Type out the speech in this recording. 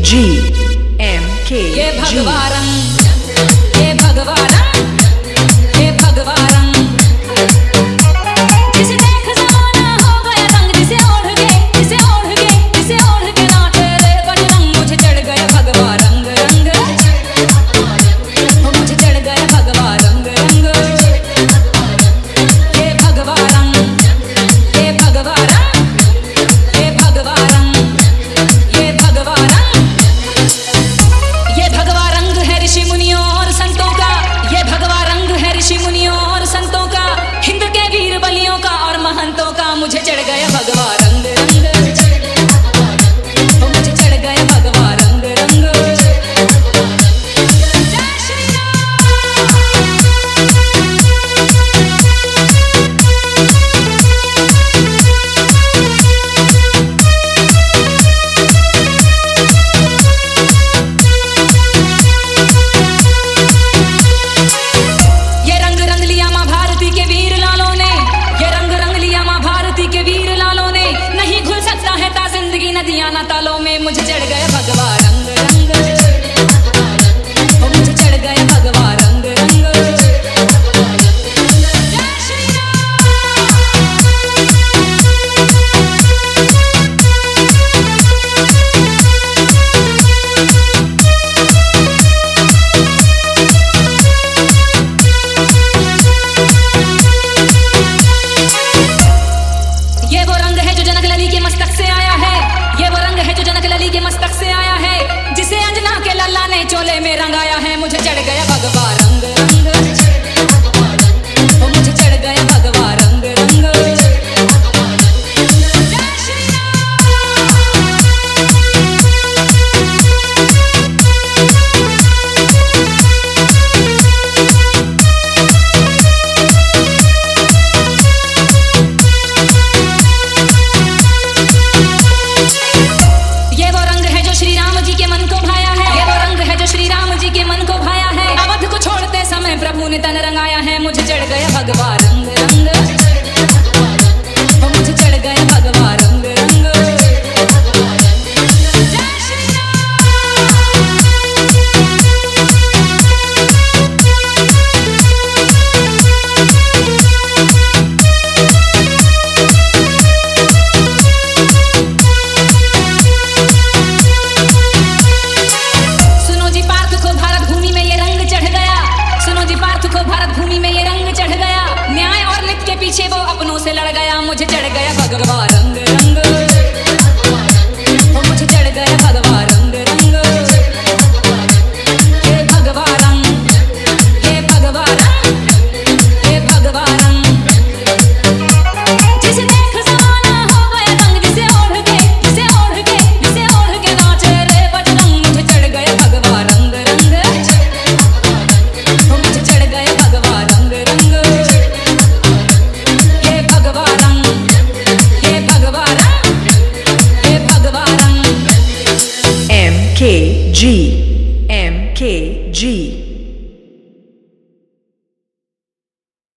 ये भगवारंग, ये भगवारंग, ये भगवारंग। जिसे देख जमाना हो गया रंग, जिसे ओढ़ के, जिसे ओढ़ के, जिसे ओढ़ के नाचे रे बजरंग। मुझे चढ़ गया भगवारंग रंग, मुझे चढ़ गया भगवारंग रंग। ये भगवारंग, ये भगवारंग, ये भगवारंग, ये भगवारंग। ये भगवा रंग है ऋषि मुनियों और संतों का, ये भगवा रंग है ऋषि मुनियों और संतों का, हिंद के वीर बलियों का और महंतों का। मुझे चढ़ गया भगवा रंग रंग, मुझे चढ़ गया भगवा रंग रंग। जय श्री नदियां ना तालों में। मुझे चढ़ गया भगवा रंग रंग, मुझे चढ़ गया भगवा रंग रंग। जय श्री ये वो रंग है जो जनक लली के मस्तक से आया है, ये वो रंग है जो जनक लली के मस्तक से आया है, जिसे अंजना के लल्ला ने चोले में रंगाया है। मुझे चढ़ गया भगवा रंग रंग, मुझे चढ़ गया भगवा रंग रंग। जय श्री प्रभु ने तन रंगाया है। मुझे चढ़ गया भगवा रंग रंग, मुझे चढ़ गया भगवा रंग रंग। जय श्री सुनो जी पार्थ को भारत भूमि में ये रंग चढ़ गया, सुनो जी पार्थ को भारत भूमि में ये रंग चढ़ गया। न्याय और नित्य के पीछे वो अपनों से लड़ गया। मुझे चढ़ गया भगवा